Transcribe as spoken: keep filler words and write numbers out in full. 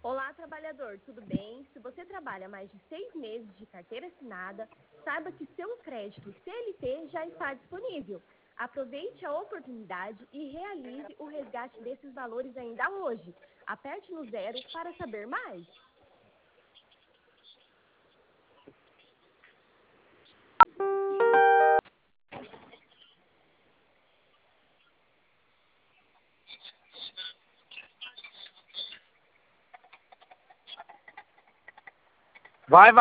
Olá, trabalhador, tudo bem? Se você trabalha mais de seis meses de carteira assinada, saiba que seu crédito C L T já está disponível. Aproveite a oportunidade e realize o resgate desses valores ainda hoje. Aperte no zero para saber mais. Vai, vai.